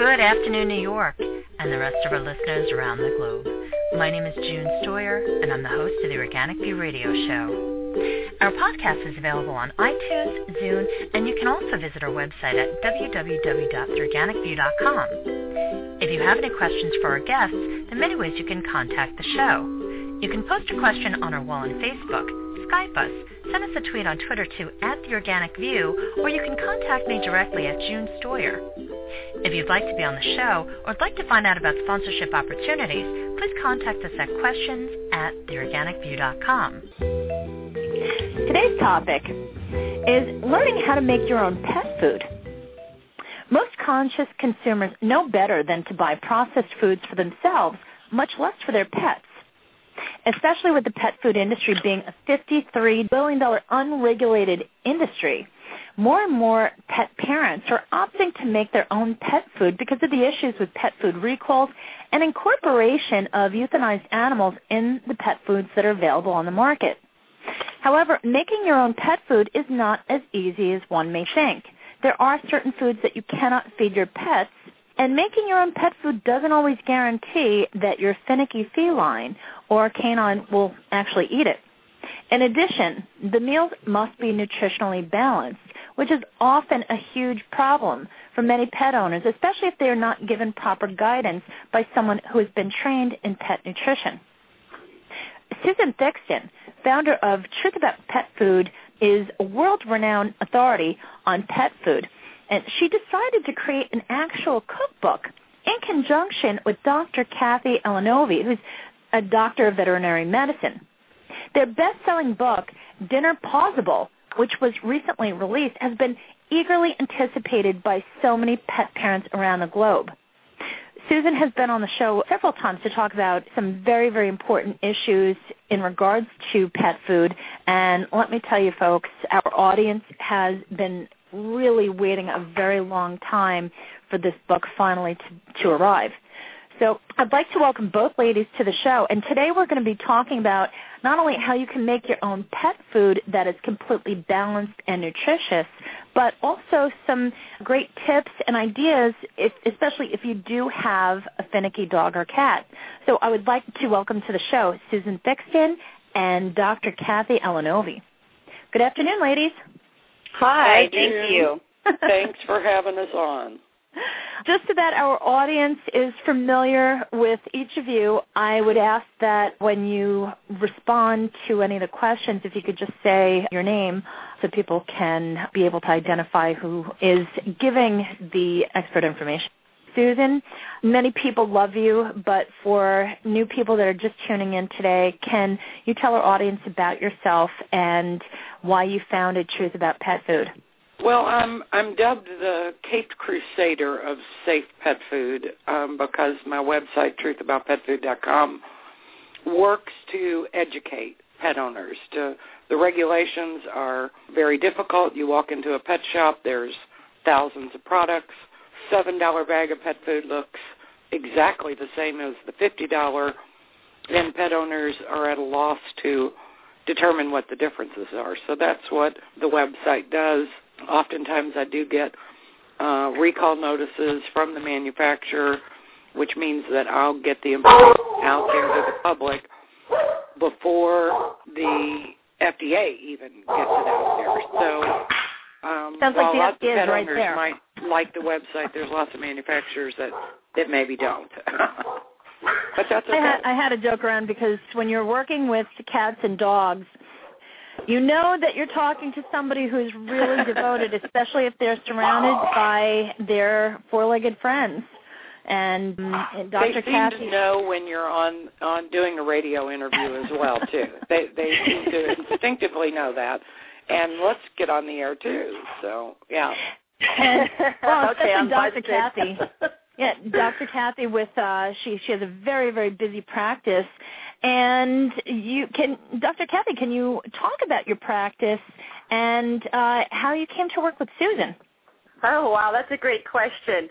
Good afternoon, New York, and the rest of our listeners around the globe. My name is June Stoyer, and I'm the host of the Organic View Radio Show. Our podcast is available on iTunes, Zune, and you can also visit our website at www.theorganicview.com. If you have any questions for our guests, there are many ways you can contact the show. You can post a question on our wall on Facebook, Skype us, send us a tweet on Twitter to @TheOrganicView, or you can contact me directly at June Stoyer. If you'd like to be on the show or would like to find out about sponsorship opportunities, please contact us at questions@theorganicview.com. Today's topic is learning how to make your own pet food. Most conscious consumers know better than to buy processed foods for themselves, much less for their pets. Especially with the pet food industry being a $53 billion unregulated industry, more and more pet parents are opting to make their own pet food because of the issues with pet food recalls and incorporation of euthanized animals in the pet foods that are available on the market. However, making your own pet food is not as easy as one may think. There are certain foods that you cannot feed your pets, and making your own pet food doesn't always guarantee that your finicky feline or canine will actually eat it. In addition, the meals must be nutritionally balanced, which is often a huge problem for many pet owners, especially if they are not given proper guidance by someone who has been trained in pet nutrition. Susan Thixton, founder of Truth About Pet Food, is a world-renowned authority on pet food, and she decided to create an actual cookbook in conjunction with Dr. Kathy Elanovi, who's a doctor of veterinary medicine. Their best-selling book, Dinner Pausable, which was recently released, has been eagerly anticipated by so many pet parents around the globe. Susan has been on the show several times to talk about some very, very important issues in regards to pet food, and let me tell you, folks, our audience has been really waiting a very long time for this book finally to arrive. So I'd like to welcome both ladies to the show, and today we're going to be talking about not only how you can make your own pet food that is completely balanced and nutritious, but also some great tips and ideas, especially if you do have a finicky dog or cat. So I would like to welcome to the show Susan Thixton and Dr. Kathy Elanovi. Good afternoon, ladies. Hi, thank you. Thanks for having us on. Just so that our audience is familiar with each of you, I would ask that when you respond to any of the questions, if you could just say your name so people can be able to identify who is giving the expert information. Susan, many people love you, but for new people that are just tuning in today, can you tell our audience about yourself and why you founded Truth About Pet Food? Well, I'm dubbed the Caped Crusader of safe pet food because my website, truthaboutpetfood.com, works to educate pet owners. The regulations are very difficult. You walk into a pet shop, there's thousands of products. $7 bag of pet food looks exactly the same as the $50, and pet owners are at a loss to determine what the differences are. So that's what the website does. Oftentimes I do get recall notices from the manufacturer, which means that I'll get the information out there to the public before the FDA even gets it out there. So sounds while like lots the of FDA pet is right owners there. might like the website, there's lots of manufacturers that maybe don't. But that's okay. I had a joke around because when you're working with cats and dogs, you know that you're talking to somebody who's really devoted, especially if they're surrounded by their four-legged friends. And Dr. Kathy, seem to know when you're on doing a radio interview as well, too. They seem to instinctively know that. And let's get on the air, too. So, yeah. And, well, especially Dr. Kathy. Yeah, Dr. Kathy with she has a very, very busy practice. And Dr. Kathy, can you talk about your practice and how you came to work with Susan? Oh, wow, that's a great question.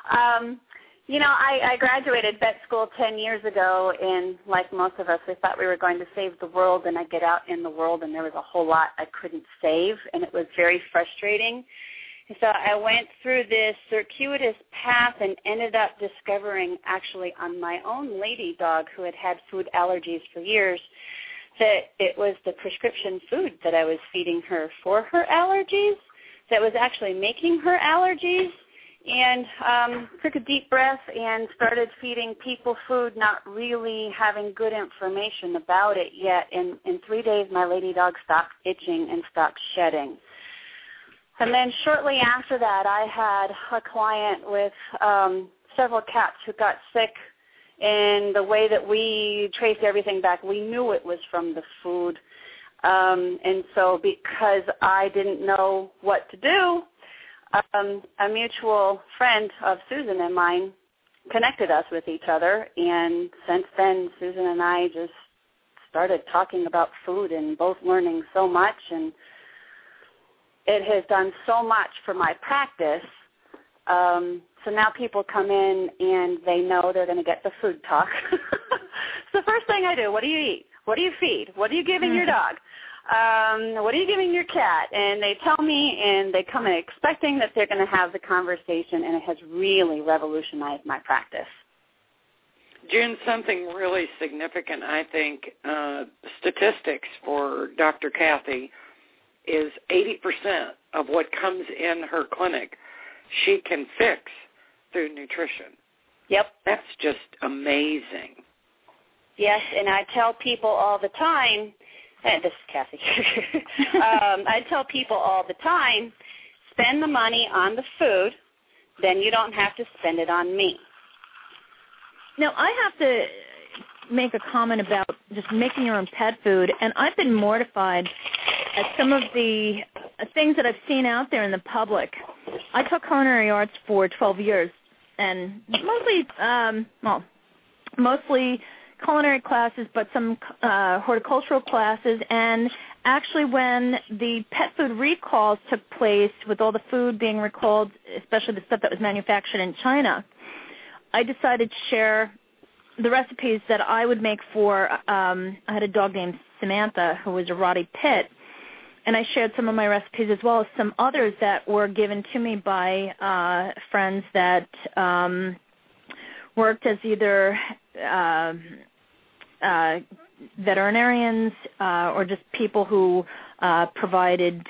I graduated vet school 10 years ago, and like most of us, we thought we were going to save the world, and I get out in the world, and there was a whole lot I couldn't save, and it was very frustrating. So I went through this circuitous path and ended up discovering, actually on my own lady dog who had had food allergies for years, that it was the prescription food that I was feeding her for her allergies that was actually making her allergies. And took a deep breath and started feeding people food, not really having good information about it yet. In 3 days, my lady dog stopped itching and stopped shedding. And then shortly after that, I had a client with several cats who got sick. And the way that we traced everything back, we knew it was from the food. And so because I didn't know what to do, a mutual friend of Susan and mine connected us with each other, and since then Susan and I just started talking about food and both learning so much, and it has done so much for my practice. So now people come in and they know they're going to get the food talk. It's the first thing I do. What do you eat? What do you feed? What are you giving your dog? What are you giving your cat? And they tell me, and they come in expecting that they're going to have the conversation, and it has really revolutionized my practice. June, something really significant, I think, statistics for Dr. Kathy is 80% of what comes in her clinic she can fix through nutrition. Yep. That's just amazing. Yes, and I tell people all the time, this is Kathy. I tell people all the time, spend the money on the food, then you don't have to spend it on me. Now, I have to make a comment about just making your own pet food, and I've been mortified at some of the things that I've seen out there in the public. I taught culinary arts for 12 years, and mostly culinary classes, but some horticultural classes. And actually when the pet food recalls took place, with all the food being recalled, especially the stuff that was manufactured in China, I decided to share the recipes that I would make for, I had a dog named Samantha who was a Rottie Pit, and I shared some of my recipes as well as some others that were given to me by friends that worked as either veterinarians or just people who provided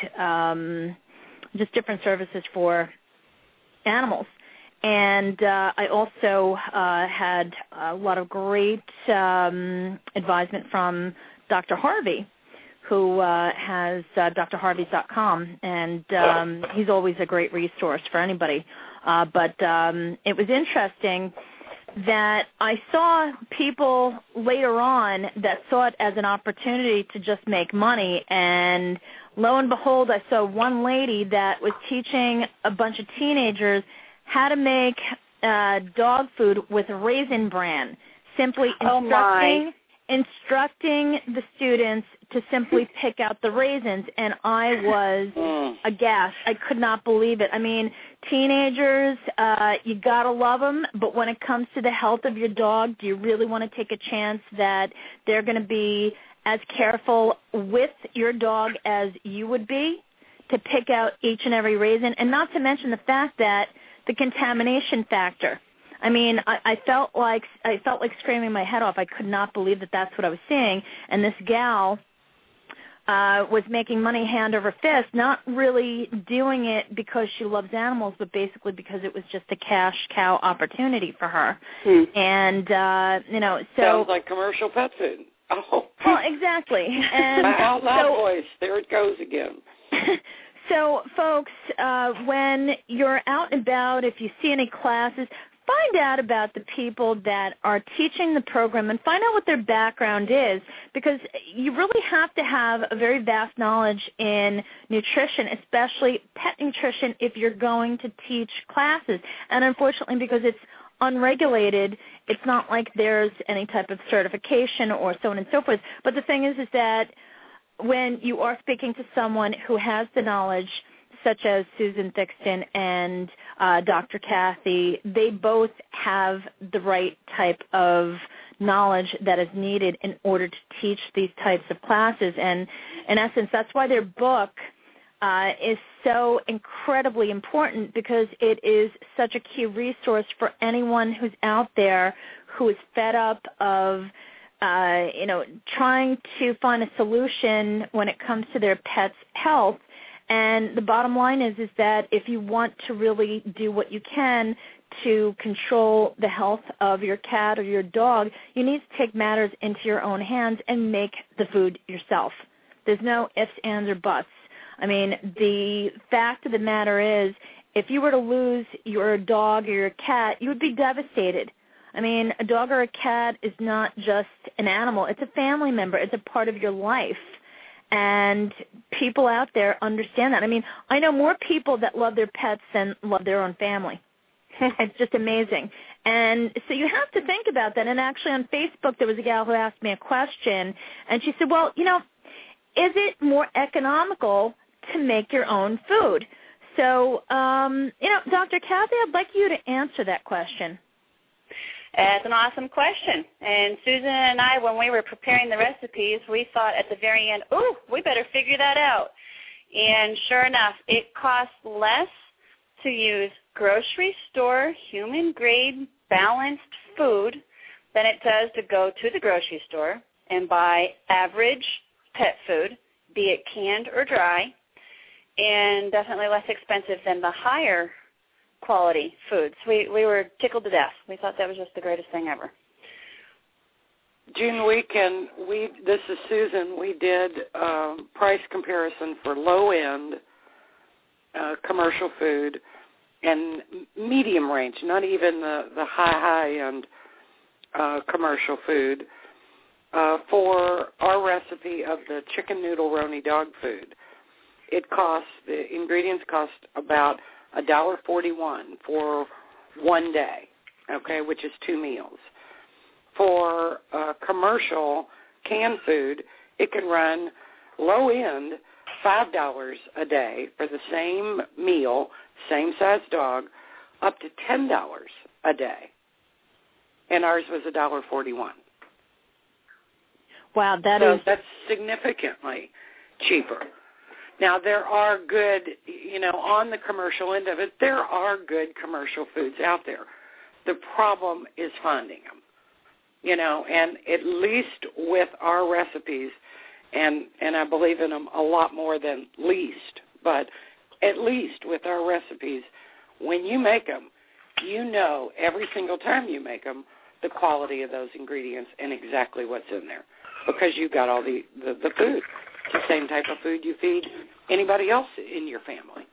just different services for animals. And I also had a lot of great advisement from Dr. Harvey, who has drharveys.com, and he's always a great resource for anybody. But it was interesting that I saw people later on that saw it as an opportunity to just make money, and lo and behold, I saw one lady that was teaching a bunch of teenagers how to make dog food with Raisin Bran, simply instructing the students to simply pick out the raisins, and I was aghast. I could not believe it. I mean, teenagers, you got to love them, but when it comes to the health of your dog, do you really want to take a chance that they're going to be as careful with your dog as you would be to pick out each and every raisin? And not to mention the fact that the contamination factor. I mean, I felt like screaming my head off. I could not believe that that's what I was seeing. And this gal was making money hand over fist, not really doing it because she loves animals, but basically because it was just a cash cow opportunity for her. And, so... Sounds like commercial pet food. Oh. Well, exactly. And my out loud voice, there it goes again. So, folks, when you're out and about, if you see any classes, find out about the people that are teaching the program and find out what their background is, because you really have to have a very vast knowledge in nutrition, especially pet nutrition, if you're going to teach classes. And unfortunately, because it's unregulated, it's not like there's any type of certification or so on and so forth. But the thing is that when you are speaking to someone who has the knowledge, such as Susan Thixton and Dr. Kathy, they both have the right type of knowledge that is needed in order to teach these types of classes. And in essence, that's why their book is so incredibly important because it is such a key resource for anyone who's out there who is fed up of trying to find a solution when it comes to their pet's health. And the bottom line is that if you want to really do what you can to control the health of your cat or your dog, you need to take matters into your own hands and make the food yourself. There's no ifs, ands, or buts. I mean, the fact of the matter is, if you were to lose your dog or your cat, you would be devastated. I mean, a dog or a cat is not just an animal. It's a family member. It's a part of your life. And people out there understand that. I mean, I know more people that love their pets than love their own family. It's just amazing. And so you have to think about that. And actually on Facebook there was a gal who asked me a question, and she said, well, is it more economical to make your own food? So, Dr. Kathy, I'd like you to answer that question. That's an awesome question. And Susan and I, when we were preparing the recipes, we thought at the very end, we better figure that out. And sure enough, it costs less to use grocery store, human-grade, balanced food than it does to go to the grocery store and buy average pet food, be it canned or dry, and definitely less expensive than the higher quality foods. We were tickled to death. We thought that was just the greatest thing ever. June weekend, this is Susan, we did price comparison for low-end commercial food and medium range, not even the high-end commercial food, for our recipe of the chicken noodle roni dog food. The ingredients cost about $1.41 for one day, okay, which is 2 meals. For commercial canned food, it can run low-end $5 a day for the same meal, same size dog, up to $10 a day. And ours was $1.41. Wow, that's significantly cheaper. Now, there are good, on the commercial end of it, there are good commercial foods out there. The problem is finding them, and at least with our recipes, and I believe in them a lot more than least, but at least with our recipes, when you make them, every single time you make them, the quality of those ingredients and exactly what's in there, because you've got all the food. It's the same type of food you feed anybody else in your family.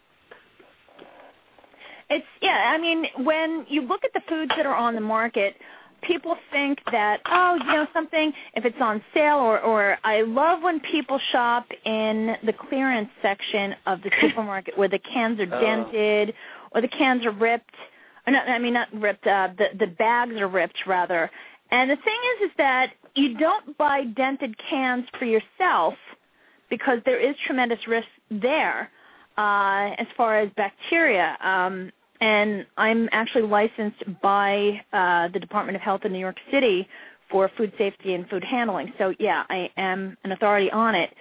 When you look at the foods that are on the market, people think that, something, if it's on sale, or I love when people shop in the clearance section of the supermarket where the cans are dented or the cans are ripped. Not ripped, the bags are ripped, rather. And the thing is that you don't buy dented cans for yourself because there is tremendous risk there as far as bacteria. And I'm actually licensed by the Department of Health in New York City for food safety and food handling. So, yeah, I am an authority on it.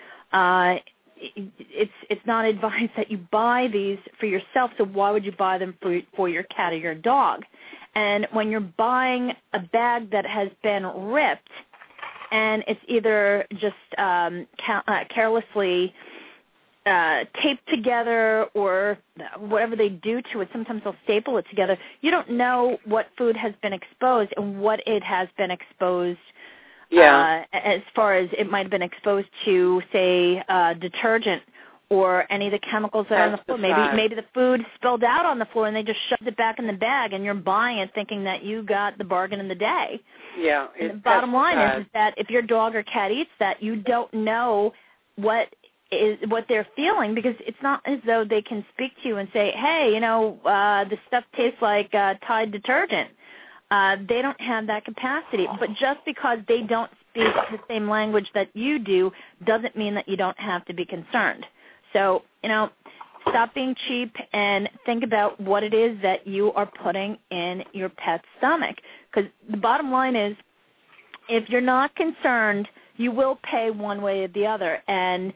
It's not advised that you buy these for yourself, so why would you buy them for your cat or your dog? And when you're buying a bag that has been ripped and it's either just carelessly taped together or whatever they do to it, sometimes they'll staple it together, you don't know what food has been exposed and what it has been exposed. Yeah. As far as it might have been exposed to, say, detergent or any of the chemicals that are on the floor. Maybe the food spilled out on the floor and they just shoved it back in the bag and you're buying it thinking that you got the bargain in the day. Yeah. And the bottom line is that if your dog or cat eats that, you don't know what they're feeling, because it's not as though they can speak to you and say, hey, this stuff tastes like Tide detergent. They don't have that capacity. But just because they don't speak the same language that you do doesn't mean that you don't have to be concerned. So, stop being cheap and think about what it is that you are putting in your pet's stomach. Because the bottom line is, if you're not concerned, you will pay one way or the other. And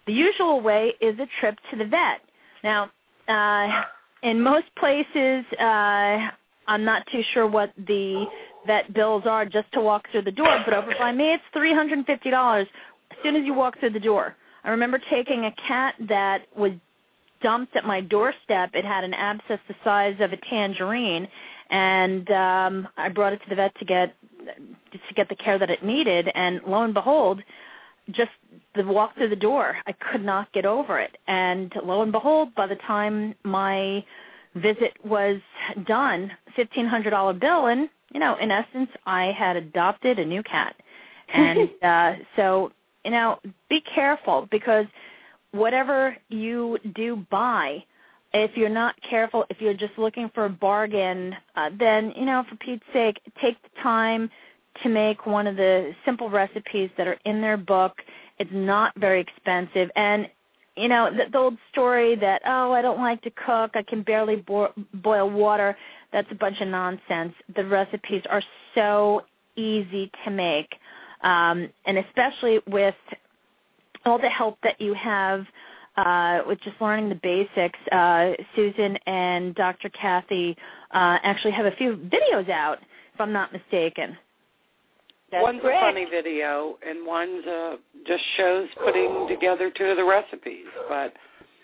The usual way is a trip to the vet. Now, in most places, I'm not too sure what the vet bills are just to walk through the door, but over by me it's $350 as soon as you walk through the door. I remember taking a cat that was dumped at my doorstep. It had an abscess the size of a tangerine, and I brought it to the vet to get the care that it needed, and lo and behold, just the walk through the door, I could not get over it. And lo and behold, by the time my visit was done, $1,500 bill, and, you know, in essence, I had adopted a new cat. And so, you know, be careful, because whatever you do buy, if you're not careful, if you're just looking for a bargain, then, you know, for Pete's sake, take the time to make one of the simple recipes that are in their book. It's not very expensive. And, you know, the old story that, oh, I don't like to cook, I can barely boil water, that's a bunch of nonsense. The recipes are so easy to make, and especially with all the help that you have with just learning the basics. Susan and Dr. Kathy actually have a few videos out, if I'm not mistaken. One's a funny video, and one's just shows putting together two of the recipes. But,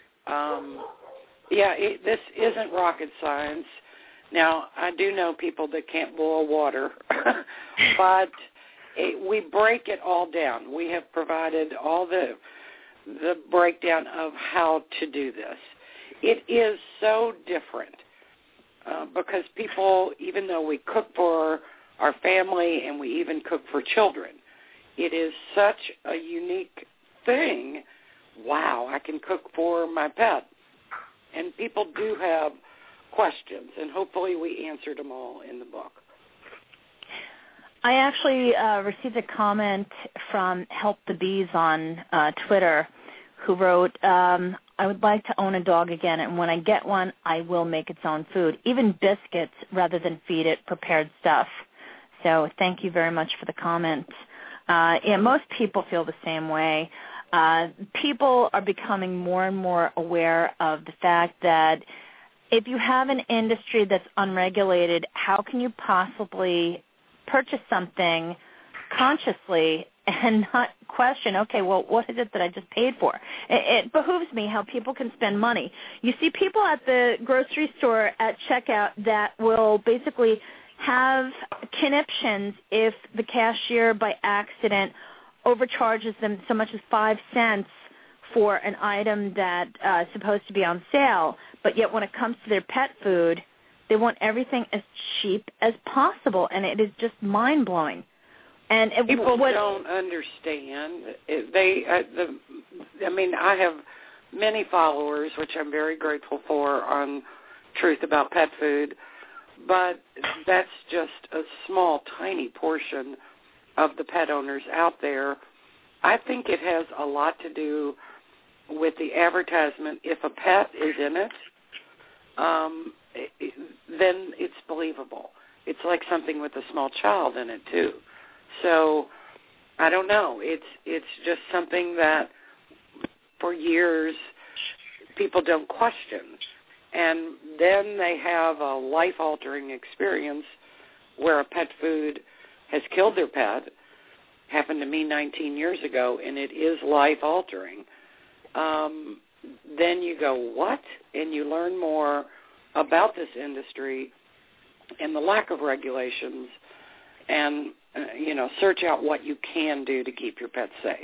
this isn't rocket science. Now, I do know people that can't boil water, but we break it all down. We have provided all the breakdown of how to do this. It is so different because people, even though we cook for our family and we even cook for children, it is such a unique thing. Wow, I can cook for my pet. And people do have questions, and hopefully we answered them all in the book. I actually received a comment from Help the Bees on Twitter, who wrote, I would like to own a dog again, and when I get one, I will make its own food, even biscuits rather than feed it prepared stuff. So thank you very much for the comment. Most people feel the same way. People are becoming more and more aware of the fact that if you have an industry that's unregulated, how can you possibly purchase something consciously and not question, okay, well, what is it that I just paid for? It behooves me how people can spend money. You see people at the grocery store at checkout that will basically have conniptions if the cashier by accident overcharges them so much as 5 cents for an item that is supposed to be on sale, but yet when it comes to their pet food, they want everything as cheap as possible, and it is just mind-blowing. And people don't understand. I have many followers, which I'm very grateful for, on Truth About Pet Food, but that's just a small, tiny portion of the pet owners out there. I think it has a lot to do with the advertisement. If a pet is in it, then it's believable. It's like something with a small child in it, too. So I don't know. It's just something that for years people don't question. And then they have a life-altering experience where a pet food has killed their pet. Happened to me 19 years ago, and it is life-altering. Then you go, what? And you learn more about this industry and the lack of regulations and, search out what you can do to keep your pet safe.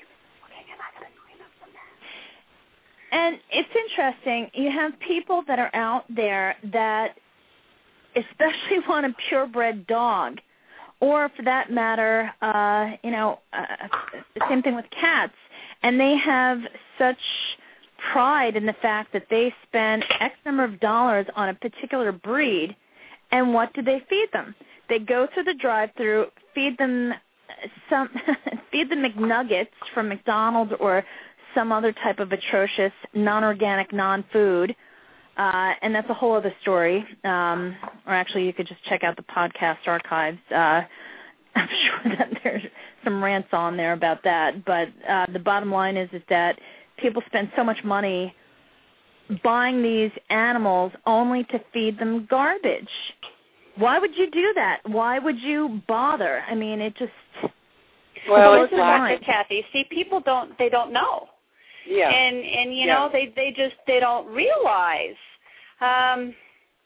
And it's interesting. You have people that are out there that especially want a purebred dog, or for that matter, the same thing with cats. And they have such pride in the fact that they spend X number of dollars on a particular breed, and what do they feed them? They go through the drive-thru, feed them McNuggets from McDonald's or some other type of atrocious, non-organic, non-food, and that's a whole other story. Or actually, you could just check out the podcast archives. I'm sure that there's some rants on there about that. But the bottom line is that people spend so much money buying these animals only to feed them garbage. Why would you do that? Why would you bother? I mean, it just... Well, it's like Kathy. See, people don't know. Yeah. And you know, they don't realize. And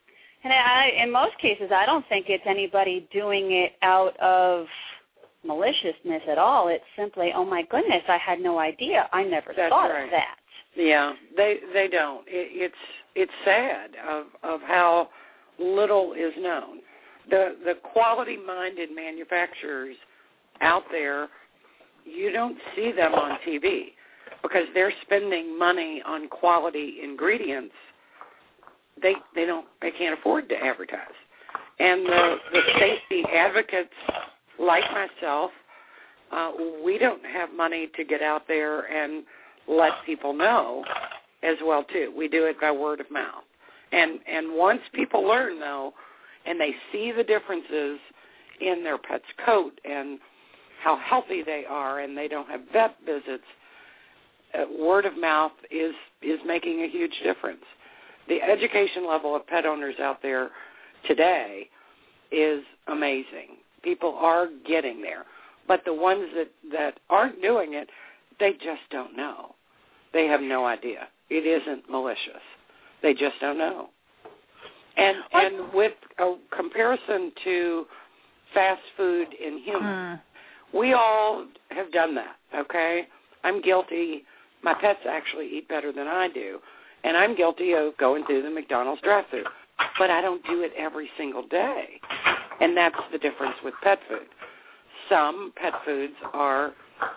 in most cases, I don't think it's anybody doing it out of maliciousness at all. It's simply, oh my goodness, I had no idea. I never thought of that. Yeah, they don't. It's sad of how little is known. The quality-minded manufacturers out there, you don't see them on TV because they're spending money on quality ingredients. They can't afford to advertise. And the safety advocates like myself, we don't have money to get out there and let people know as well, too. We do it by word of mouth. And once people learn, though, and they see the differences in their pet's coat and how healthy they are and they don't have vet visits, word of mouth is making a huge difference. The education level of pet owners out there today is amazing. People are getting there. But the ones that aren't doing it, they just don't know. They have no idea. It isn't malicious. They just don't know. And with a comparison to fast food in humans, we all have done that, okay? I'm guilty. My pets actually eat better than I do, and I'm guilty of going through the McDonald's drive-thru. But I don't do it every single day, and that's the difference with pet food. Some pet foods are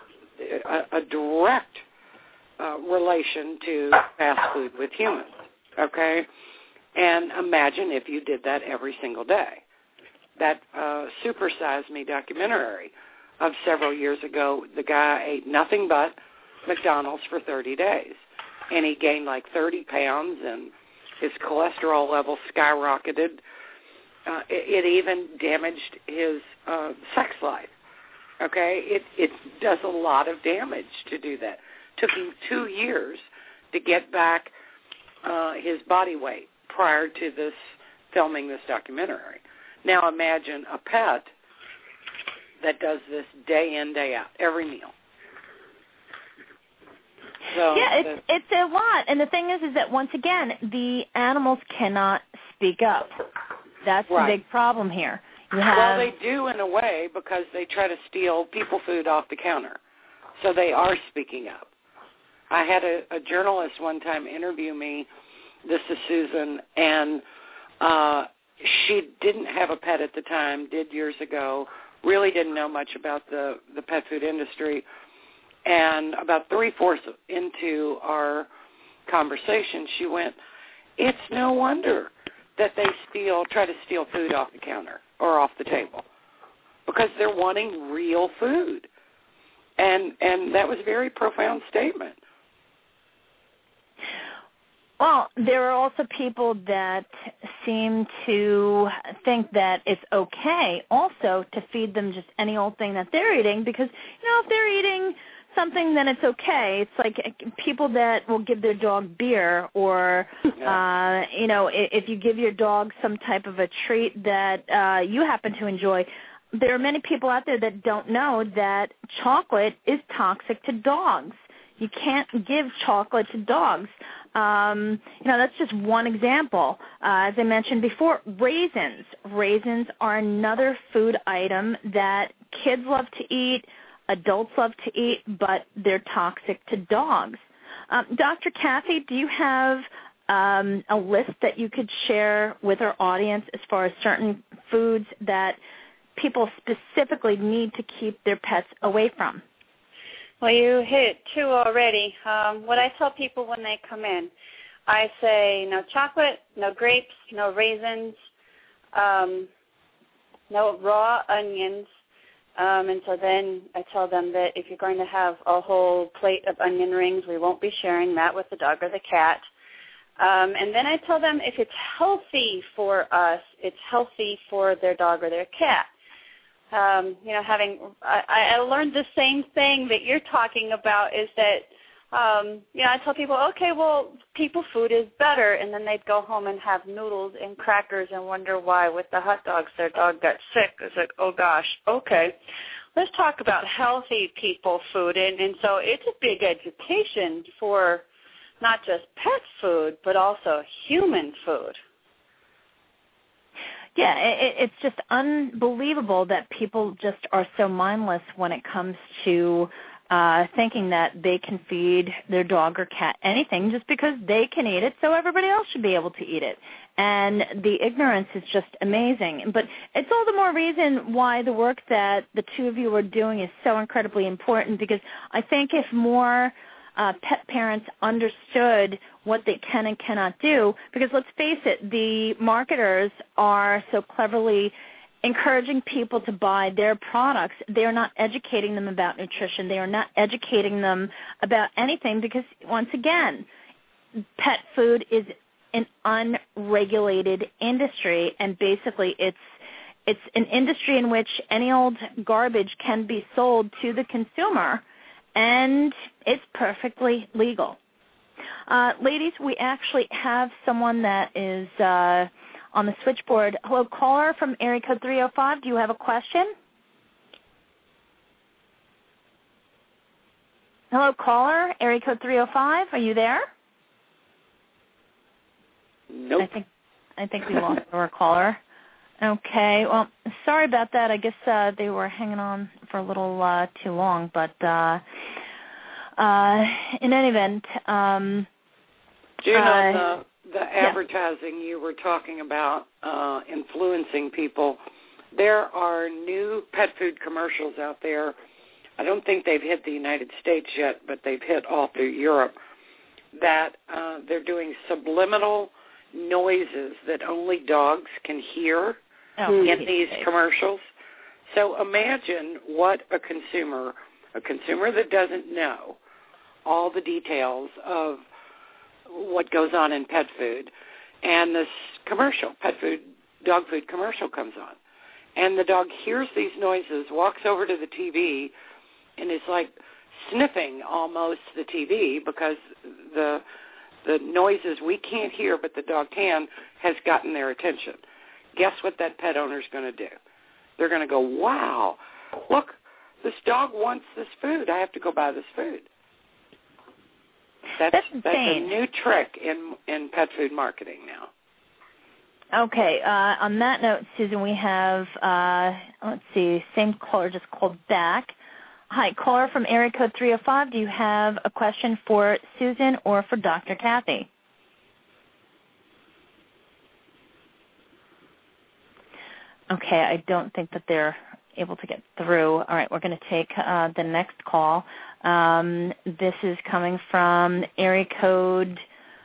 a direct relation to fast food with humans, okay? And imagine if you did that every single day. That Super Size Me documentary of several years ago, the guy ate nothing but McDonald's for 30 days, and he gained like 30 pounds, and his cholesterol level skyrocketed. It even damaged his sex life. Okay, it does a lot of damage to do that. Took him 2 years to get back his body weight prior to filming this documentary. Now imagine a pet that does this day in, day out, every meal. So yeah, it's a lot. And the thing is that once again, the animals cannot speak up. That's the big problem here. Well, they do in a way because they try to steal people food off the counter. So they are speaking up. I had a journalist one time interview me. This is Susan, and she didn't have a pet at the time, did years ago, really didn't know much about the pet food industry. And about 3/4 into our conversation, she went, it's no wonder that they try to steal food off the counter or off the table because they're wanting real food. And that was a very profound statement. Well, there are also people that seem to think that it's okay also to feed them just any old thing that they're eating because, if they're eating something, then it's okay. It's like people that will give their dog beer or, if you give your dog some type of a treat that you happen to enjoy. There are many people out there that don't know that chocolate is toxic to dogs. You can't give chocolate to dogs. That's just one example. As I mentioned before, raisins. Raisins are another food item that kids love to eat, adults love to eat, but they're toxic to dogs. Dr. Kathy, do you have a list that you could share with our audience as far as certain foods that people specifically need to keep their pets away from? Well, you hit 2 already. What I tell people when they come in, I say no chocolate, no grapes, no raisins, no raw onions. And so then I tell them that if you're going to have a whole plate of onion rings, we won't be sharing that with the dog or the cat. And then I tell them if it's healthy for us, it's healthy for their dog or their cat. I learned the same thing that you're talking about is that I tell people, okay, well, people food is better, and then they'd go home and have noodles and crackers and wonder why with the hot dogs their dog got sick. It's like, oh gosh, okay. Let's talk about healthy people food, and so it's a big education for not just pet food, but also human food. Yeah, it's just unbelievable that people just are so mindless when it comes to thinking that they can feed their dog or cat anything just because they can eat it, so everybody else should be able to eat it. And the ignorance is just amazing. But it's all the more reason why the work that the two of you are doing is so incredibly important, because I think if more pet parents understood what they can and cannot do, because let's face it, the marketers are so cleverly encouraging people to buy their products. They are not educating them about nutrition. They are not educating them about anything because, once again, pet food is an unregulated industry, and basically it's an industry in which any old garbage can be sold to the consumer, and it's perfectly legal. Ladies, we actually have someone that is on the switchboard. Hello, caller from area code 305. Do you have a question? Hello, caller, area code 305. Are you there? Nope. I think we lost our caller. Okay. Well, sorry about that. I guess they were hanging on for a little too long. But in any event, June, the advertising you were talking about influencing people, there are new pet food commercials out there. I don't think they've hit the United States yet, but they've hit all through Europe, that they're doing subliminal noises that only dogs can hear in these commercials. So imagine what a consumer that doesn't know all the details of what goes on in pet food, and this commercial, pet food, dog food commercial comes on, and the dog hears these noises, walks over to the TV, and is like sniffing almost the TV because the noises we can't hear but the dog can has gotten their attention. Guess what that pet owner's going to do? They're going to go, wow, look, this dog wants this food. I have to go buy this food. That's a new trick in pet food marketing now. Okay. On that note, Susan, we have, let's see, same caller just called back. Hi, caller from area code 305. Do you have a question for Susan or for Dr. Kathy? Okay, I don't think that they're able to get through. All right, we're going to take the next call. This is coming from area code,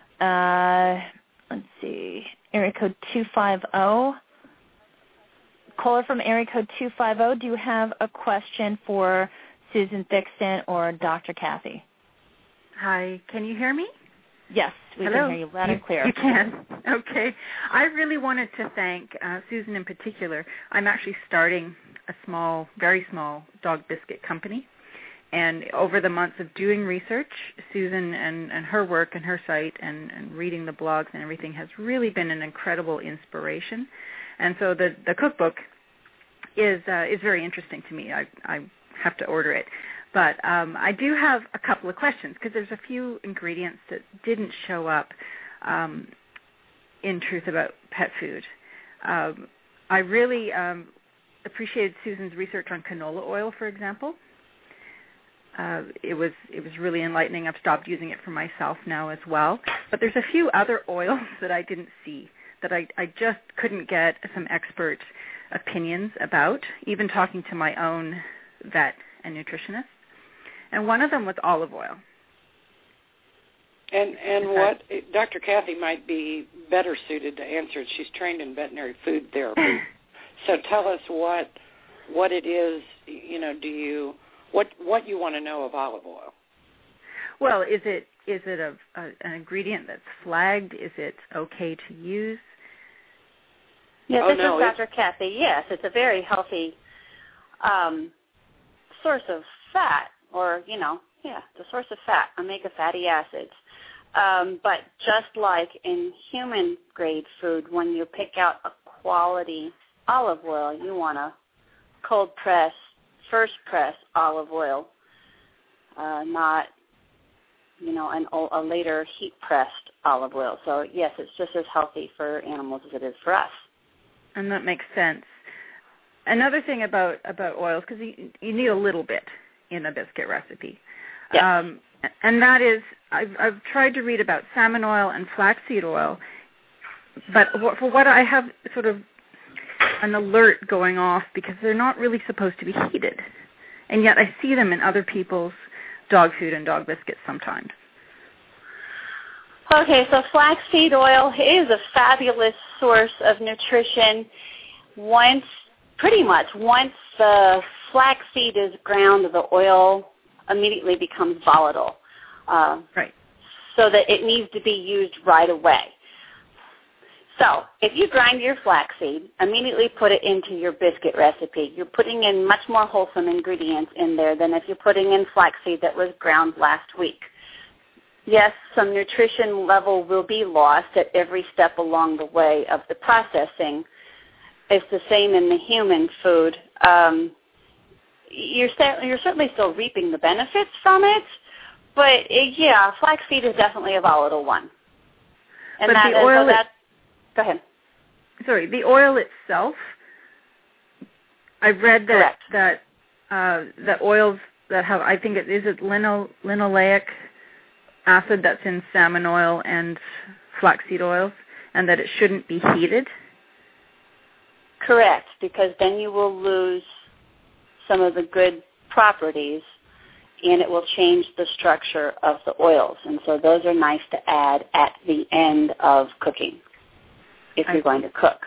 let's see, area code 250. Caller from area code 250, do you have a question for Susan Thixton or Dr. Kathy? Hi, can you hear me? Yes, we can hear you loud and clear. You can. Okay. I really wanted to thank Susan in particular. I'm actually starting a small, very small dog biscuit company. And over the months of doing research, Susan and her work and her site and reading the blogs and everything has really been an incredible inspiration. And so the cookbook is very interesting to me. I have to order it. But I do have a couple of questions because there's a few ingredients that didn't show up in Truth About Pet Food. I really appreciated Susan's research on canola oil, for example. It was really enlightening. I've stopped using it for myself now as well. But there's a few other oils that I didn't see that I just couldn't get some expert opinions about, even talking to my own vet and nutritionist. And one of them was olive oil. And what Dr. Kathy might be better suited to answer it. She's trained in veterinary food therapy. So tell us what it is. What you want to know of olive oil. Well, is it an ingredient that's flagged? Is it okay to use? Yeah, this is Dr. Kathy. Yes, it's a very healthy source of fat, or Yeah, the source of fat, omega fatty acids. But just like in human-grade food, when you pick out a quality olive oil, you want a cold-press, first-press olive oil, not, a later heat-pressed olive oil. So, yes, it's just as healthy for animals as it is for us. And that makes sense. Another thing about oils, because you need a little bit in a biscuit recipe. Yes. And that is, I've tried to read about salmon oil and flaxseed oil, but for what I have sort of an alert going off because they're not really supposed to be heated. And yet I see them in other people's dog food and dog biscuits sometimes. Okay, so flaxseed oil is a fabulous source of nutrition. Once the flaxseed is ground, the oil immediately becomes volatile. Right. So that it needs to be used right away. So if you grind your flaxseed, immediately put it into your biscuit recipe. You're putting in much more wholesome ingredients in there than if you're putting in flaxseed that was ground last week. Yes, some nutrition level will be lost at every step along the way of the processing. It's the same in the human food. You're certainly still reaping the benefits from it, but flaxseed is definitely a volatile one. And but the oil. Go ahead. Sorry, the oil itself. I've read that the oils that have, I think it is linoleic acid that's in salmon oil and flaxseed oils, and that it shouldn't be heated. Correct, because then you will lose some of the good properties, and it will change the structure of the oils. And so those are nice to add at the end of cooking, if you're going to cook.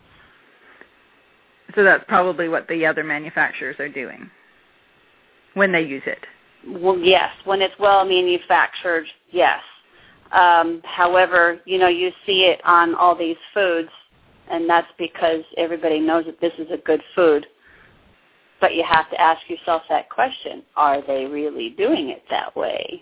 So that's probably what the other manufacturers are doing when they use it. Well, yes, when it's well manufactured, yes. However, you see it on all these foods, and that's because everybody knows that this is a good food. But you have to ask yourself that question, are they really doing it that way?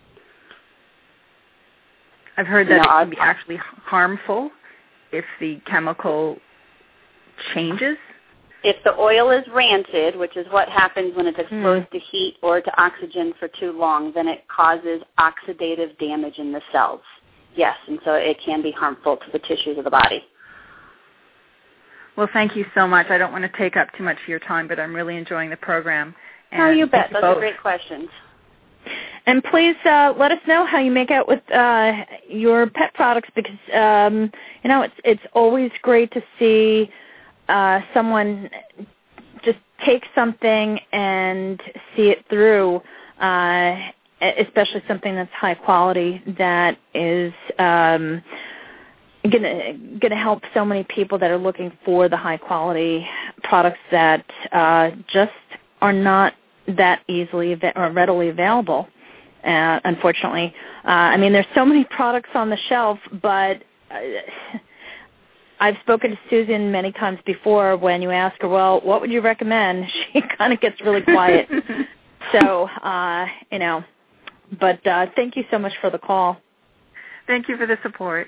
I've heard that it can be actually harmful if the chemical changes. If the oil is rancid, which is what happens when it's exposed to heat or to oxygen for too long, then it causes oxidative damage in the cells. Yes, and so it can be harmful to the tissues of the body. Well, thank you so much. I don't want to take up too much of your time, but I'm really enjoying the program. And you bet. Those are great questions. And please let us know how you make out with your pet products because, it's always great to see someone just take something and see it through, especially something that's high quality that is going to help so many people that are looking for the high quality products that just are not that easily or readily available. Unfortunately, there's so many products on the shelf, but I've spoken to Susan many times before. When you ask her, well, what would you recommend? She kind of gets really quiet. So, but thank you so much for the call. Thank you for the support.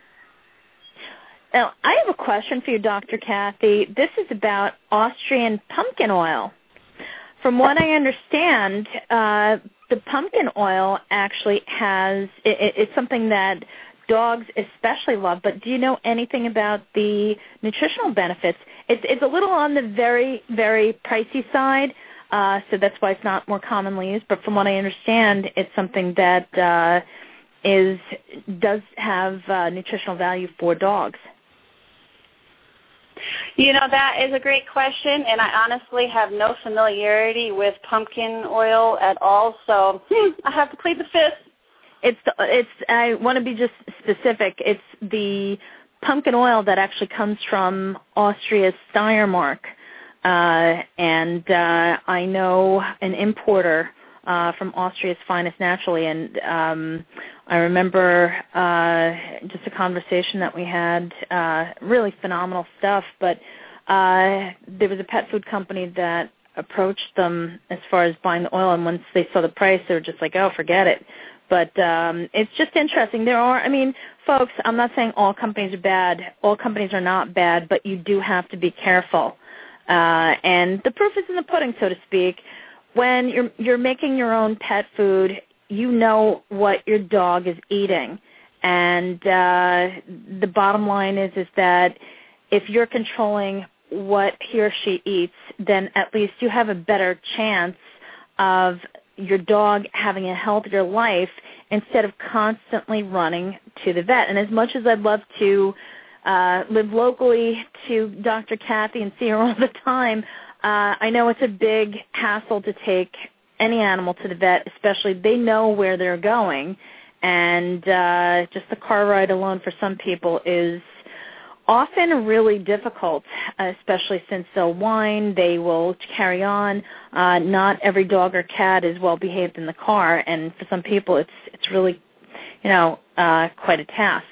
Now, I have a question for you, Dr. Kathy. This is about Austrian pumpkin oil. From what I understand, the pumpkin oil actually it's something that dogs especially love, but do you know anything about the nutritional benefits? It's a little on the very, very pricey side, so that's why it's not more commonly used, but from what I understand, it's something that does have nutritional value for dogs. That is a great question, and I honestly have no familiarity with pumpkin oil at all, so I have to plead the fifth. I want to be just specific. It's the pumpkin oil that actually comes from Austria's Steiermark, and I know an importer from Austria's Finest Naturally, and I remember just a conversation that we had, really phenomenal stuff, but there was a pet food company that approached them as far as buying the oil, and once they saw the price, they were just like, oh, forget it. But it's just interesting. Folks, I'm not saying all companies are bad. All companies are not bad, but you do have to be careful. And the proof is in the pudding, so to speak. When you're making your own pet food, you know what your dog is eating. And the bottom line is that if you're controlling what he or she eats, then at least you have a better chance of your dog having a healthier life instead of constantly running to the vet. And as much as I'd love to live locally to Dr. Kathy and see her all the time, I know it's a big hassle to take any animal to the vet, especially they know where they're going. And just the car ride alone for some people is often really difficult, especially since they'll whine, they will carry on. Not every dog or cat is well behaved in the car, and for some people it's really, quite a task.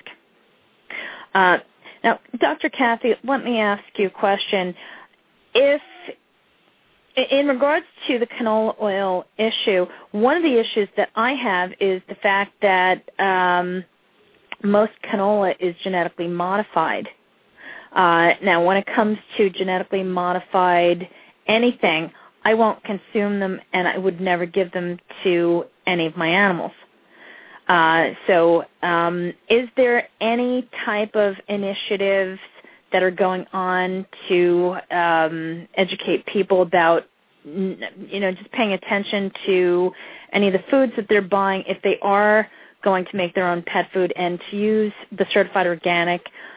Now, Dr. Kathy, let me ask you a question. If in regards to the canola oil issue, one of the issues that I have is the fact that most canola is genetically modified. Now, when it comes to genetically modified anything, I won't consume them, and I would never give them to any of my animals. So is there any type of initiatives that are going on to educate people about, just paying attention to any of the foods that they're buying if they are going to make their own pet food, and to use the certified organic,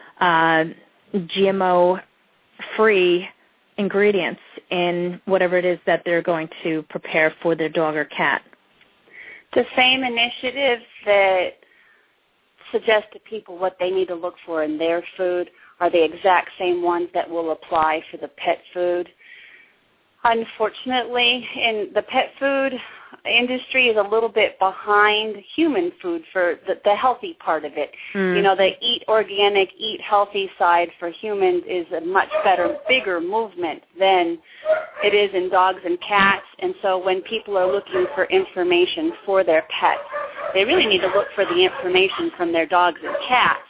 GMO-free ingredients in whatever it is that they're going to prepare for their dog or cat? The same initiatives that suggest to people what they need to look for in their food are the exact same ones that will apply for the pet food. Unfortunately, in the pet food industry is a little bit behind human food for the healthy part of it. The eat organic, eat healthy side for humans is a much better, bigger movement than it is in dogs and cats. And so when people are looking for information for their pets, they really need to look for the information from their dogs and cats.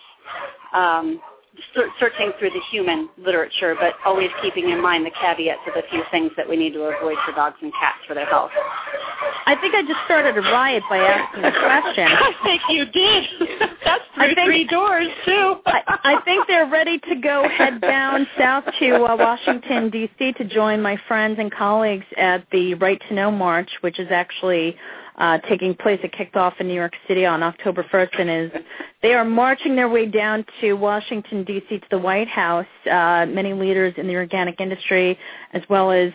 Searching through the human literature, but always keeping in mind the caveats of a few things that we need to avoid for dogs and cats for their health. I think I just started a riot by asking the question. I think you did. That's through three doors, too. I think they're ready to go head down south to Washington, D.C. to join my friends and colleagues at the Right to Know March, which is actually taking place. It kicked off in New York City on October 1st, and they are marching their way down to Washington, D.C. to the White House. Many leaders in the organic industry, as well as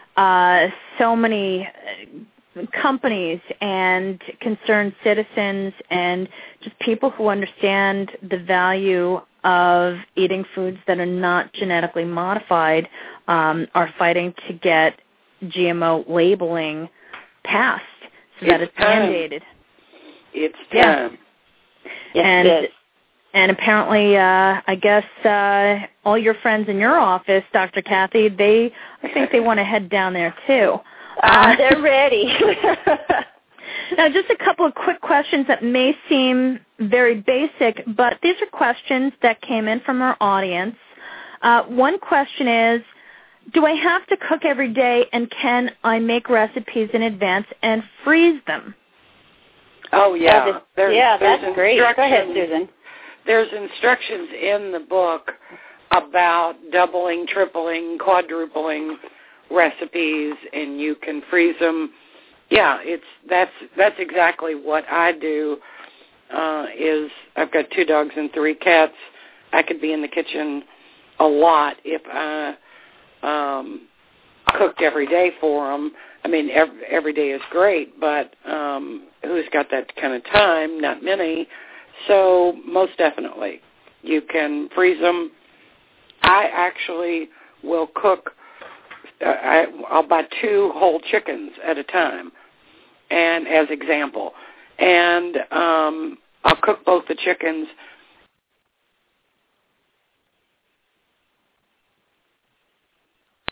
so many companies and concerned citizens and just people who understand the value of eating foods that are not genetically modified are fighting to get GMO labeling passed so that it's mandated. It's time. Yes, it is. And apparently, I guess all your friends in your office, Dr. Kathy, I think they want to head down there too. They're ready. Now, just a couple of quick questions that may seem very basic, but these are questions that came in from our audience. One question is, do I have to cook every day, and can I make recipes in advance and freeze them? Oh, yeah. That's great. Go ahead, Susan. There's instructions in the book about doubling, tripling, quadrupling recipes, and you can freeze them. Yeah, that's exactly what I do. Is I've got 2 dogs and 3 cats. I could be in the kitchen a lot if I cooked every day for them. I mean, every day is great, but who's got that kind of time? Not many. So most definitely, you can freeze them. I actually will cook. I'll buy 2 whole chickens at a time, and as example, and I'll cook both the chickens